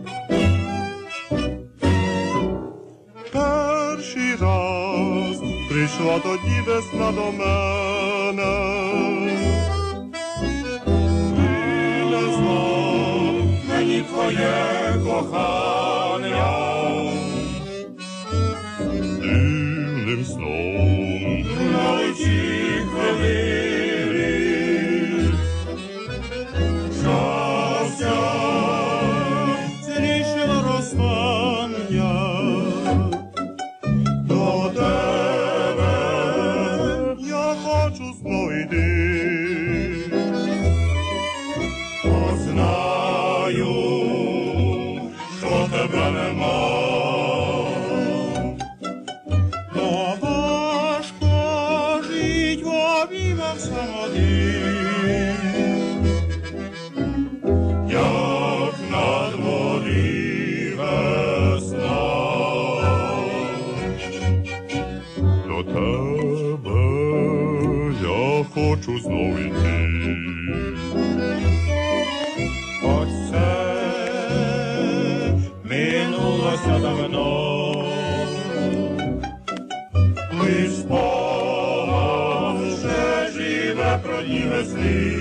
Перший раз прийшла тоді весна до мене. Ти не знав мені твоє кохання. Дивним сном на лиці хвилини щастя зрішило розстання. До тебе я хочу знайти, бо знаю, що тебе нема. Но важко жить в обіймах самоти, як на дворі весна. До тебе я хочу знов іти. Ось це минулося давно, лиш спогад ще живе про дні весни.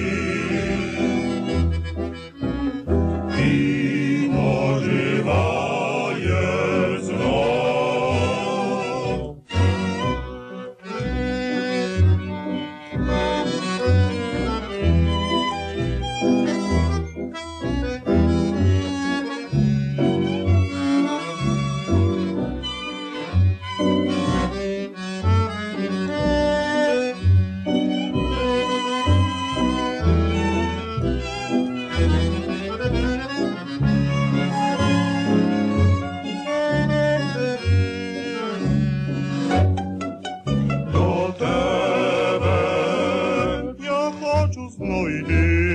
І оживає знов. До тебе я хочу знайти,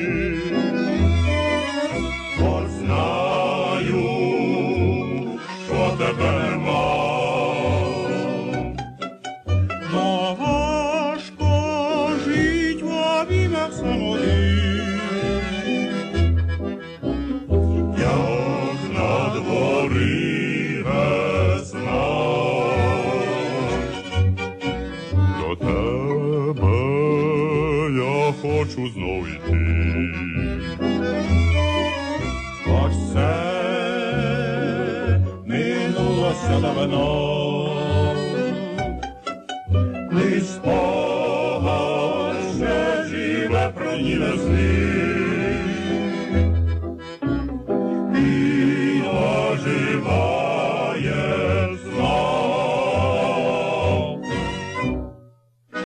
бо знаю, що тебе нема. Но важко жить в обіймах самоти, як на дворі весна. До тебе я хочу знов іти. Ось це минулося давно,